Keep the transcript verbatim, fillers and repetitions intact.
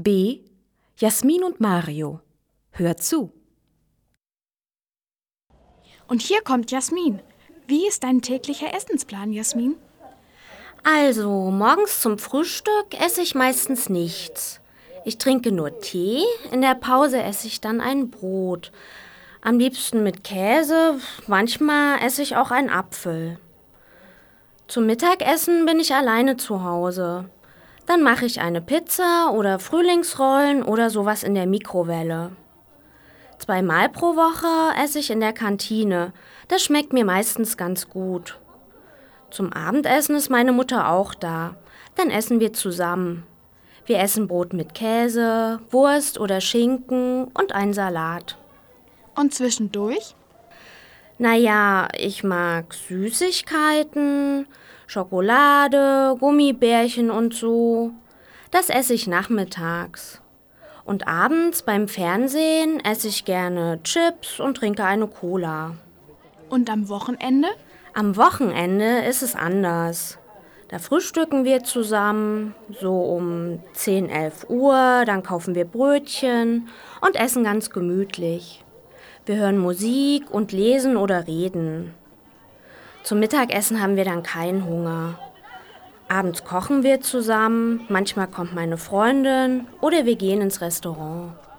B. Jasmin und Mario. Hört zu. Und hier kommt Jasmin. Wie ist dein täglicher Essensplan, Jasmin? Also, morgens zum Frühstück esse ich meistens nichts. Ich trinke nur Tee, in der Pause esse ich dann ein Brot. Am liebsten mit Käse, manchmal esse ich auch einen Apfel. Zum Mittagessen bin ich alleine zu Hause. Dann mache ich eine Pizza oder Frühlingsrollen oder sowas in der Mikrowelle. Zweimal pro Woche esse ich in der Kantine. Das schmeckt mir meistens ganz gut. Zum Abendessen ist meine Mutter auch da. Dann essen wir zusammen. Wir essen Brot mit Käse, Wurst oder Schinken und einen Salat. Und zwischendurch? Naja, ich mag Süßigkeiten, Schokolade, Gummibärchen und so. Das esse ich nachmittags. Und abends beim Fernsehen esse ich gerne Chips und trinke eine Cola. Und am Wochenende? Am Wochenende ist es anders. Da frühstücken wir zusammen, so um zehn, elf Uhr, dann kaufen wir Brötchen und essen ganz gemütlich. Wir hören Musik und lesen oder reden. Zum Mittagessen haben wir dann keinen Hunger. Abends kochen wir zusammen, manchmal kommt meine Freundin oder wir gehen ins Restaurant.